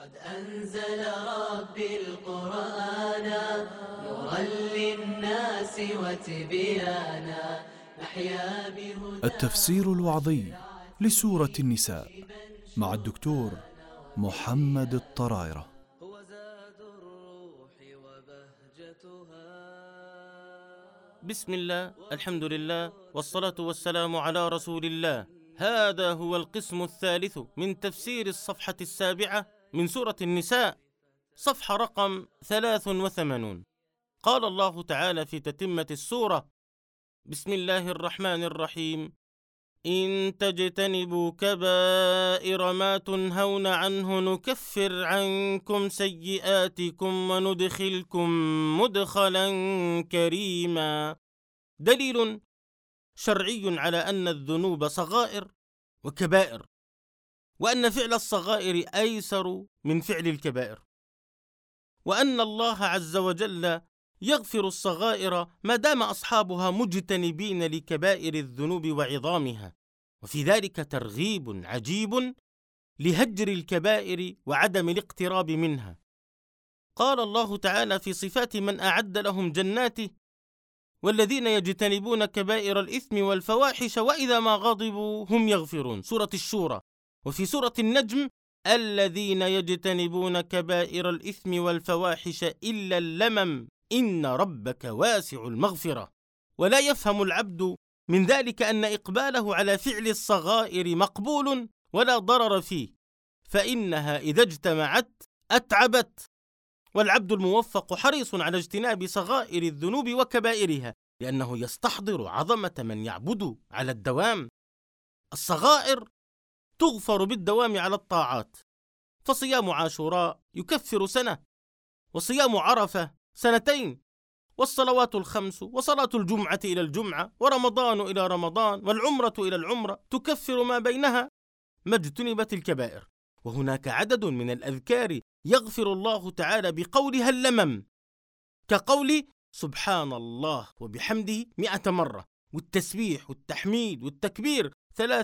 قد أنزل ربي القرآن نورا للناس وتبيانا نحيا بهدى. التفسير الوعظي لسورة النساء مع الدكتور محمد الطرايرة. هو زاد الروح وبهجتها. بسم الله، الحمد لله، والصلاة والسلام على رسول الله. هذا هو القسم الثالث من تفسير الصفحة 7 من سورة النساء، صفحة رقم 83. قال الله تعالى في تتمة السورة: بسم الله الرحمن الرحيم: إن تجتنبوا كبائر ما تنهون عنه نكفر عنكم سيئاتكم وندخلكم مدخلا كريما. دليل شرعي على أن الذنوب صغائر وكبائر، وأن فعل الصغائر أيسر من فعل الكبائر، وأن الله عز وجل يغفر الصغائر ما دام أصحابها مجتنبين لكبائر الذنوب وعظامها، وفي ذلك ترغيب عجيب لهجر الكبائر وعدم الاقتراب منها. قال الله تعالى في صفات من أعد لهم جناته: والذين يجتنبون كبائر الإثم والفواحش وإذا ما غضبوا هم يغفرون، سورة الشورى. وفي سورة النجم: الذين يجتنبون كبائر الإثم والفواحش إلا اللمم إن ربك واسع المغفرة. ولا يفهم العبد من ذلك أن إقباله على فعل الصغائر مقبول ولا ضرر فيه، فإنها إذا اجتمعت أتعبت، والعبد الموفق حريص على اجتناب صغائر الذنوب وكبائرها، لأنه يستحضر عظمة من يعبد على الدوام. الصغائر تغفر بالدوام على الطاعات، فصيام عاشوراء يكفر سنة، وصيام عرفة 2، والصلوات 5، وصلاة الجمعة إلى الجمعة، ورمضان إلى رمضان، والعمرة إلى العمرة تكفر ما بينها ما اجتنبت الكبائر. وهناك عدد من الأذكار يغفر الله تعالى بقولها اللمم، كقول سبحان الله وبحمده 100 مرة، والتسبيح والتحميد والتكبير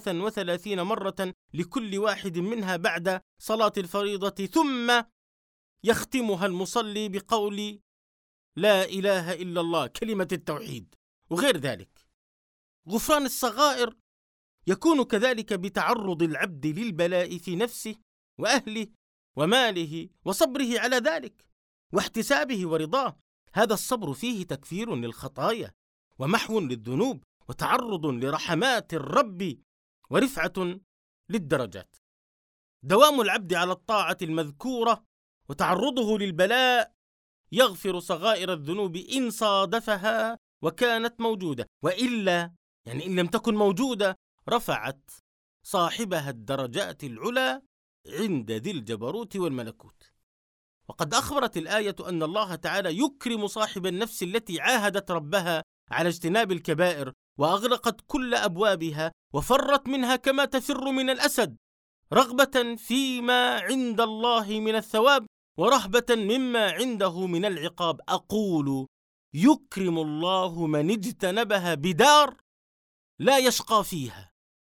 33 مرة لكل واحد منها بعد صلاة الفريضة، ثم يختمها المصلي بقول لا إله إلا الله، كلمة التوحيد، وغير ذلك. غفران الصغائر يكون كذلك بتعرض العبد للبلاء في نفسه وأهله وماله، وصبره على ذلك واحتسابه ورضاه. هذا الصبر فيه تكفير للخطايا ومحو للذنوب وتعرض لرحمات الرب ورفعة للدرجات. دوام العبد على الطاعة المذكورة وتعرضه للبلاء يغفر صغائر الذنوب إن صادفها وكانت موجودة، وإلا إن لم تكن موجودة رفعت صاحبها الدرجات العلى عند ذي الجبروت والملكوت. وقد أخبرت الآية أن الله تعالى يكرم صاحب النفس التي عاهدت ربها على اجتناب الكبائر وأغلقت كل أبوابها وفرت منها كما تفر من الأسد، رغبة فيما عند الله من الثواب ورهبة مما عنده من العقاب. أقول يكرم الله من اجتنبها بدار لا يشقى فيها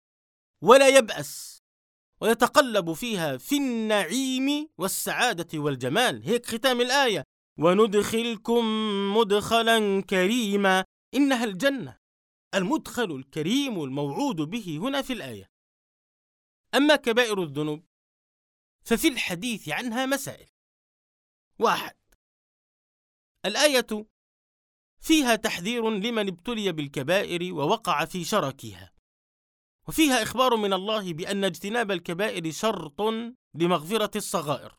ولا يبأس، ويتقلب فيها في النعيم والسعادة والجمال. هيك ختام الآية: وندخلكم مدخلا كريما. إنها الجنة، المدخل الكريم الموعود به هنا في الآية. أما كبائر الذنوب ففي الحديث عنها مسائل. 1. الآية فيها تحذير لمن ابتلي بالكبائر ووقع في شركها، وفيها إخبار من الله بأن اجتناب الكبائر شرط لمغفرة الصغائر،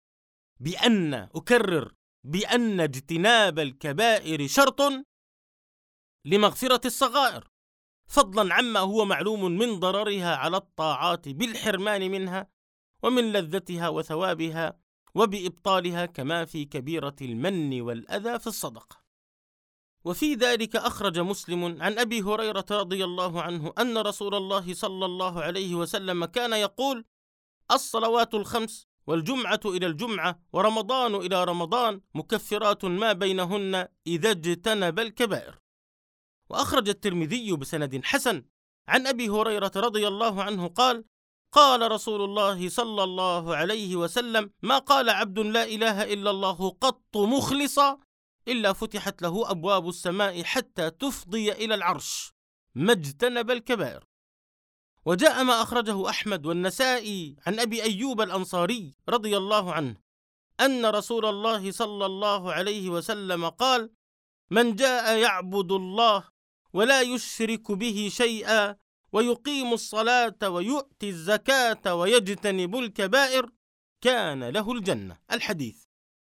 بأن اجتناب الكبائر شرط لمغفرة الصغائر، فضلا عما هو معلوم من ضررها على الطاعات بالحرمان منها ومن لذتها وثوابها وبإبطالها، كما في كبيرة المن والأذى في الصدقة. وفي ذلك أخرج مسلم عن أبي هريرة رضي الله عنه أن رسول الله صلى الله عليه وسلم كان يقول: الصلوات 5 والجمعة إلى الجمعة ورمضان إلى رمضان مكفرات ما بينهن إذا اجتنب الكبائر. وأخرج الترمذي بسند حسن عن أبي هريرة رضي الله عنه قال: قال رسول الله صلى الله عليه وسلم: ما قال عبد لا إله إلا الله قط مخلصا إلا فتحت له أبواب السماء حتى تفضي إلى العرش ما اجتنب الكبائر. وجاء ما أخرجه أحمد والنسائي عن أبي أيوب الأنصاري رضي الله عنه أن رسول الله صلى الله عليه وسلم قال: من جاء يعبد الله ولا يشرك به شيئا ويقيم الصلاة ويؤتي الزكاة ويجتنب الكبائر كان له الجنة. الحديث.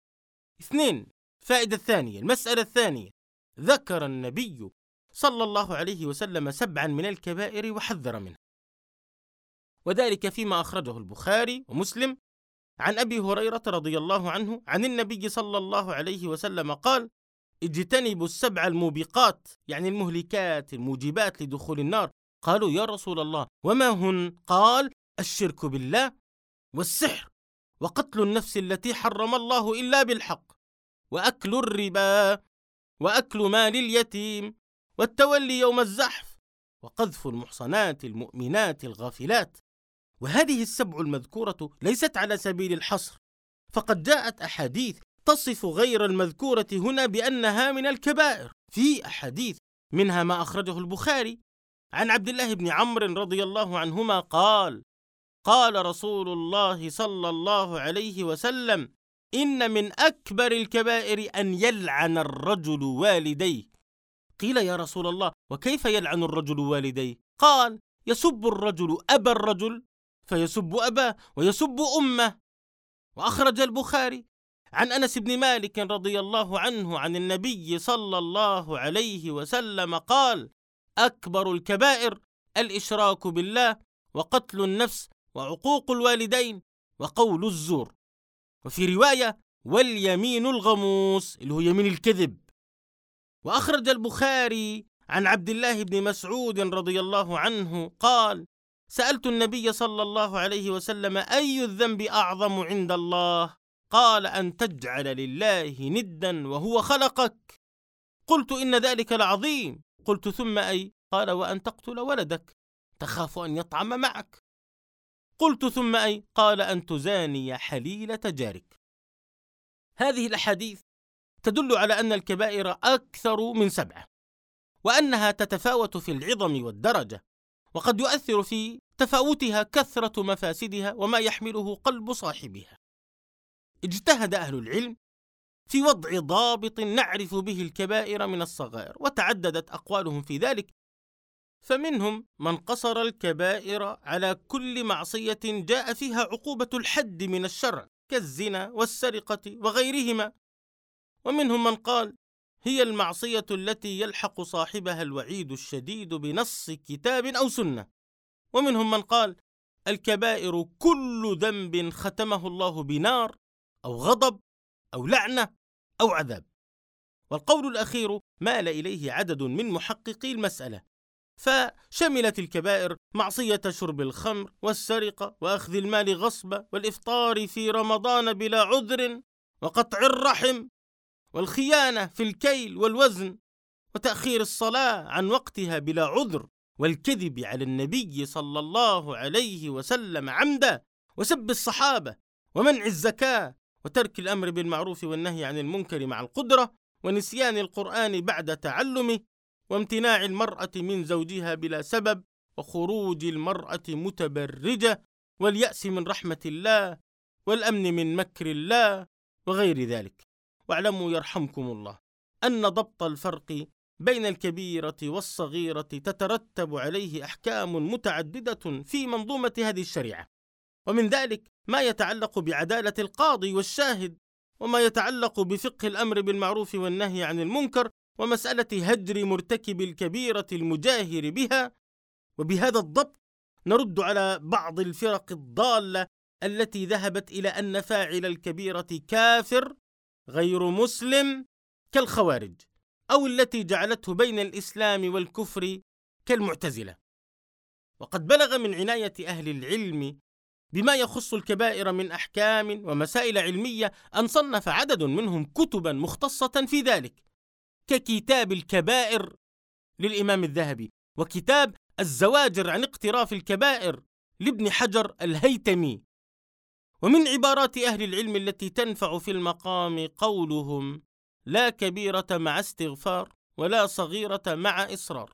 2. فائدة الثانية، المسألة الثانية، ذكر النبي صلى الله عليه وسلم 7 من الكبائر وحذر منها، وذلك فيما أخرجه البخاري ومسلم عن أبي هريرة رضي الله عنه عن النبي صلى الله عليه وسلم قال: اجتنبوا 7 الموبقات، يعني المهلكات الموجبات لدخول النار. قالوا: يا رسول الله وما هن؟ قال: الشرك بالله، والسحر، وقتل النفس التي حرم الله إلا بالحق، وأكل الربا، وأكل مال اليتيم، والتولي يوم الزحف، وقذف المحصنات المؤمنات الغافلات. وهذه 7 المذكورة ليست على سبيل الحصر، فقد جاءت أحاديث تصف غير المذكورة هنا بأنها من الكبائر. في أحاديث منها ما أخرجه البخاري عن عبد الله بن عمرو رضي الله عنهما قال: قال رسول الله صلى الله عليه وسلم: إن من أكبر الكبائر أن يلعن الرجل والديه. قيل: يا رسول الله وكيف يلعن الرجل والديه؟ قال: يسب الرجل أبا الرجل فيسب أباه ويسب أمه. وأخرج البخاري عن أنس بن مالك رضي الله عنه عن النبي صلى الله عليه وسلم قال: أكبر الكبائر الإشراك بالله، وقتل النفس، وعقوق الوالدين، وقول الزور. وفي رواية: واليمين الغموس، اللي هو يمين الكذب. وأخرج البخاري عن عبد الله بن مسعود رضي الله عنه قال: سألت النبي صلى الله عليه وسلم: أي الذنب أعظم عند الله؟ قال: أن تجعل لله ندا وهو خلقك. قلت: إن ذلك لعظيم. قلت: ثم أي؟ قال: وأن تقتل ولدك تخاف أن يطعم معك. قلت: ثم أي؟ قال: أن تزاني حليلة جارك. هذه الأحاديث تدل على أن الكبائر أكثر من 7، وأنها تتفاوت في العظم والدرجة، وقد يؤثر في تفاوتها كثرة مفاسدها وما يحمله قلب صاحبها. اجتهد أهل العلم في وضع ضابط نعرف به الكبائر من الصغائر، وتعددت أقوالهم في ذلك، فمنهم من قصر الكبائر على كل معصية جاء فيها عقوبة الحد من الشرع كالزنا والسرقة وغيرهما، ومنهم من قال: هي المعصية التي يلحق صاحبها الوعيد الشديد بنص كتاب أو سنة، ومنهم من قال: الكبائر كل ذنب ختمه الله بنار أو غضب أو لعنة أو عذاب. والقول الأخير مال إليه عدد من محققي المسألة، فشملت الكبائر معصية شرب الخمر والسرقة وأخذ المال غصبا والإفطار في رمضان بلا عذر وقطع الرحم والخيانة في الكيل والوزن وتأخير الصلاة عن وقتها بلا عذر والكذب على النبي صلى الله عليه وسلم عمدا وسب الصحابة ومنع الزكاة وترك الأمر بالمعروف والنهي عن المنكر مع القدرة ونسيان القرآن بعد تعلمه وامتناع المرأة من زوجها بلا سبب وخروج المرأة متبرجة واليأس من رحمة الله والأمن من مكر الله وغير ذلك. واعلموا يرحمكم الله أن ضبط الفرق بين الكبيرة والصغيرة تترتب عليه أحكام متعددة في منظومة هذه الشريعة، ومن ذلك ما يتعلق بعدالة القاضي والشاهد، وما يتعلق بفقه الأمر بالمعروف والنهي عن المنكر، ومسألة هجر مرتكب الكبيرة المجاهر بها. وبهذا الضبط نرد على بعض الفرق الضالة التي ذهبت إلى أن فاعل الكبيرة كافر غير مسلم كالخوارج، أو التي جعلته بين الإسلام والكفر كالمعتزلة. وقد بلغ من عناية أهل العلم بما يخص الكبائر من أحكام ومسائل علمية أن صنف عدد منهم كتبا مختصة في ذلك، ككتاب الكبائر للإمام الذهبي، وكتاب الزواجر عن اقتراف الكبائر لابن حجر الهيتمي. ومن عبارات أهل العلم التي تنفع في المقام قولهم: لا كبيرة مع استغفار ولا صغيرة مع إصرار.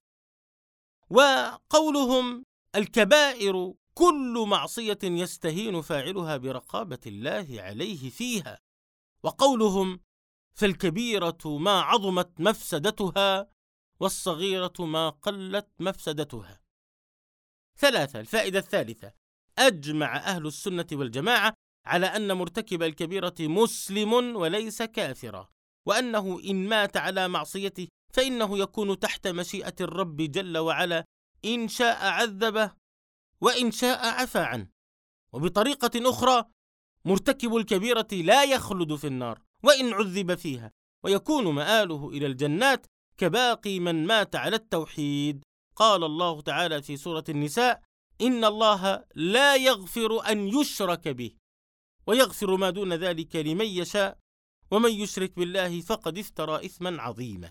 وقولهم: الكبائر كل معصية يستهين فاعلها برقابة الله عليه فيها. وقولهم: فالكبيرة ما عظمت مفسدتها والصغيرة ما قلت مفسدتها. 3. الفائدة الثالثة: أجمع أهل السنة والجماعة على أن مرتكب الكبيرة مسلم وليس كافرا، وأنه إن مات على معصيته فإنه يكون تحت مشيئة الرب جل وعلا، إن شاء عذبه وإن شاء عفى عنه. وبطريقة أخرى: مرتكب الكبيرة لا يخلد في النار وإن عذب فيها، ويكون مآله إلى الجنات كباقي من مات على التوحيد. قال الله تعالى في سورة النساء: إن الله لا يغفر أن يشرك به ويغفر ما دون ذلك لمن يشاء ومن يشرك بالله فقد افترى إثما عظيما.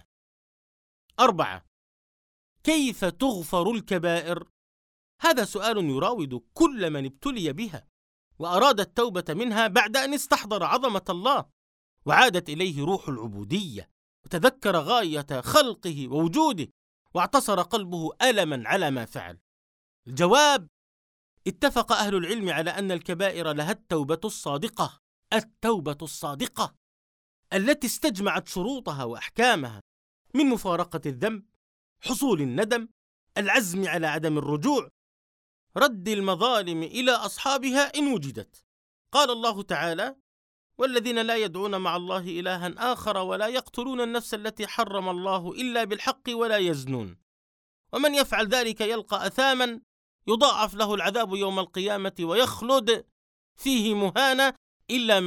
4. كيف تغفر الكبائر؟ هذا سؤال يراود كل من ابتلي بها وأراد التوبة منها بعد أن استحضر عظمة الله وعادت إليه روح العبودية وتذكر غاية خلقه ووجوده واعتصر قلبه ألما على ما فعل. الجواب: اتفق أهل العلم على أن الكبائر لها التوبة الصادقة، التوبة الصادقة التي استجمعت شروطها وأحكامها من مفارقة الذنب، حصول الندم، العزم على عدم الرجوع، رد المظالم إلى أصحابها إن وجدت. قال الله تعالى: والذين لا يدعون مع الله إلها آخر ولا يقتلون النفس التي حرم الله إلا بالحق ولا يزنون ومن يفعل ذلك يلقى أثاما يضاعف له العذاب يوم القيامة ويخلد فيه مهانا إلا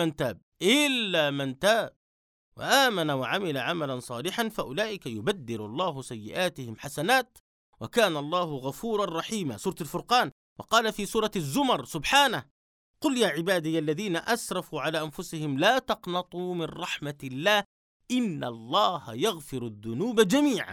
من تاب وآمن وعمل عملا صالحا فأولئك يبدل الله سيئاتهم حسنات وكان الله غفورا رحيما. سورة الفرقان. وقال في سورة الزمر سبحانه: قل يا عبادي الذين أسرفوا على أنفسهم لا تقنطوا من رحمة الله إن الله يغفر الذنوب جميعا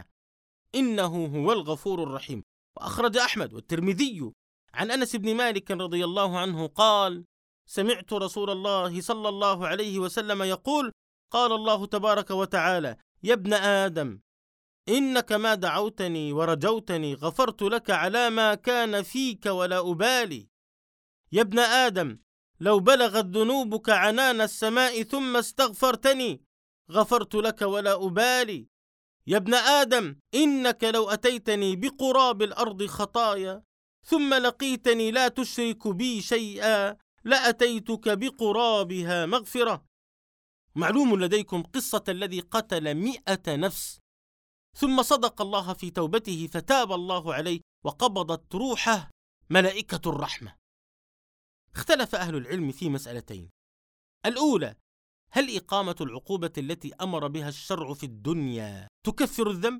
إنه هو الغفور الرحيم. وأخرج أحمد والترمذي عن أنس بن مالك رضي الله عنه قال: سمعت رسول الله صلى الله عليه وسلم يقول: قال الله تبارك وتعالى: يا ابن آدم إنك ما دعوتني ورجوتني غفرت لك على ما كان فيك ولا أبالي. يا ابن آدم لو بلغت ذنوبك عنان السماء ثم استغفرتني غفرت لك ولا أبالي. يا ابن آدم إنك لو أتيتني بقراب الأرض خطايا ثم لقيتني لا تشرك بي شيئا لأتيتك بقرابها مغفرة. معلوم لديكم قصة الذي قتل 100 نفس ثم صدق الله في توبته فتاب الله عليه وقبضت روحه ملائكة الرحمة. اختلف أهل العلم في مسألتين: الأولى: هل إقامة العقوبة التي أمر بها الشرع في الدنيا تكفر الذنب؟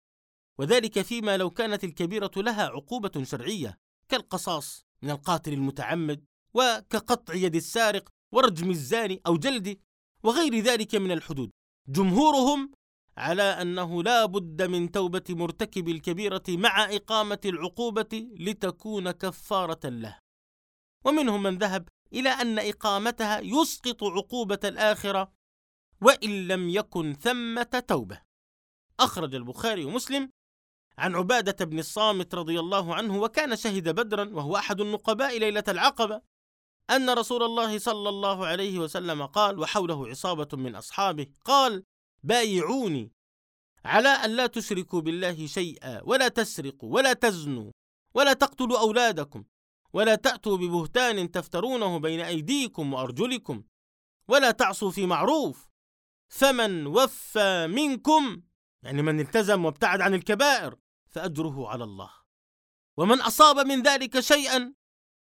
وذلك فيما لو كانت الكبيرة لها عقوبة شرعية كالقصاص من القاتل المتعمد وكقطع يد السارق ورجم الزاني أو جلده وغير ذلك من الحدود. جمهورهم على أنه لا بد من توبة مرتكب الكبيرة مع إقامة العقوبة لتكون كفارة له، ومنهم من ذهب إلى أن إقامتها يسقط عقوبة الآخرة وإن لم يكن ثمة توبة. أخرج البخاري ومسلم عن عبادة بن الصامت رضي الله عنه وكان شهد بدرا وهو أحد النقباء ليلة العقبة أن رسول الله صلى الله عليه وسلم قال وحوله عصابة من أصحابه قال: بايعوني على أن لا تشركوا بالله شيئا ولا تسرقوا ولا تزنوا ولا تقتلوا أولادكم ولا تأتوا ببهتان تفترونه بين أيديكم وأرجلكم ولا تعصوا في معروف، فمن وفى منكم يعني من التزم وابتعد عن الكبائر فأجره على الله، ومن أصاب من ذلك شيئا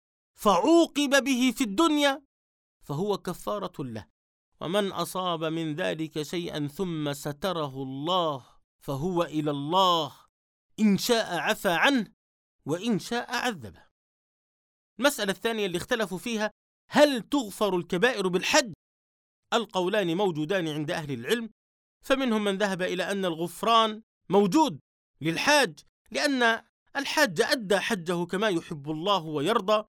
فعوقب به في الدنيا فهو كفارة له، ومن أصاب من ذلك شيئا ثم ستره الله فهو إلى الله إن شاء عفى عنه وإن شاء عذبه. المسألة الثانية اللي اختلفوا فيها: هل تغفر الكبائر بالحج؟ القولان موجودان عند أهل العلم، فمنهم من ذهب إلى أن الغفران موجود للحاج لأن الحاج أدى حجه كما يحب الله ويرضى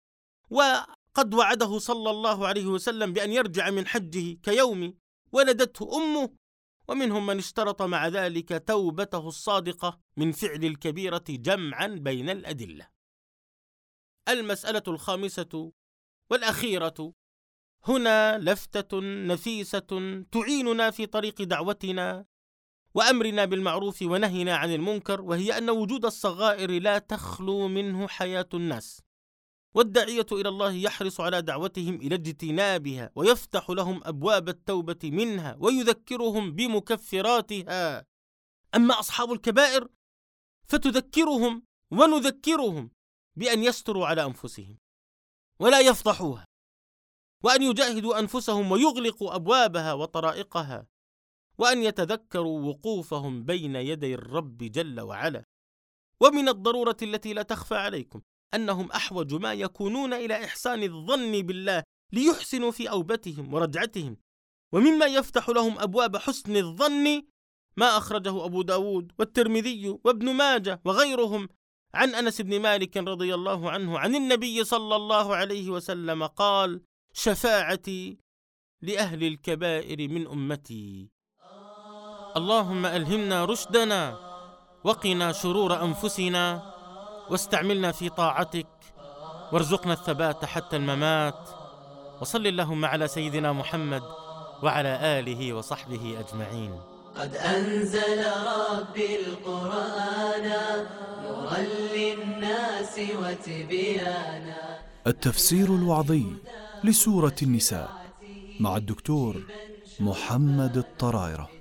وقد وعده صلى الله عليه وسلم بأن يرجع من حجه كيوم ولدته أمه، ومنهم من اشترط مع ذلك توبته الصادقة من فعل الكبيرة جمعا بين الأدلة. المسألة الخامسة والأخيرة، هنا لفتة نفيسة تعيننا في طريق دعوتنا وأمرنا بالمعروف ونهينا عن المنكر، وهي أن وجود الصغائر لا تخلو منه حياة الناس، والداعية إلى الله يحرص على دعوتهم إلى اجتنابها ويفتح لهم أبواب التوبة منها ويذكرهم بمكفراتها. أما أصحاب الكبائر فتذكرهم ونذكرهم بأن يستروا على أنفسهم ولا يفضحوها، وأن يجاهدوا أنفسهم ويغلقوا أبوابها وطرائقها، وأن يتذكروا وقوفهم بين يدي الرب جل وعلا. ومن الضرورة التي لا تخفى عليكم أنهم أحوج ما يكونون إلى إحسان الظن بالله ليحسنوا في أوبتهم ورجعتهم، ومما يفتح لهم أبواب حسن الظن ما أخرجه أبو داود والترمذي وابن ماجه وغيرهم عن أنس بن مالك رضي الله عنه عن النبي صلى الله عليه وسلم قال: شفاعتي لأهل الكبائر من أمتي. اللهم ألهمنا رشدنا وقنا شرور أنفسنا واستعملنا في طاعتك وارزقنا الثبات حتى الممات. وصل اللهم على سيدنا محمد وعلى آله وصحبه أجمعين. قد أنزل ربي القرآن نورا للناس وتبيانا. التفسير الوعظي لسورة النساء مع الدكتور محمد الطرايرة.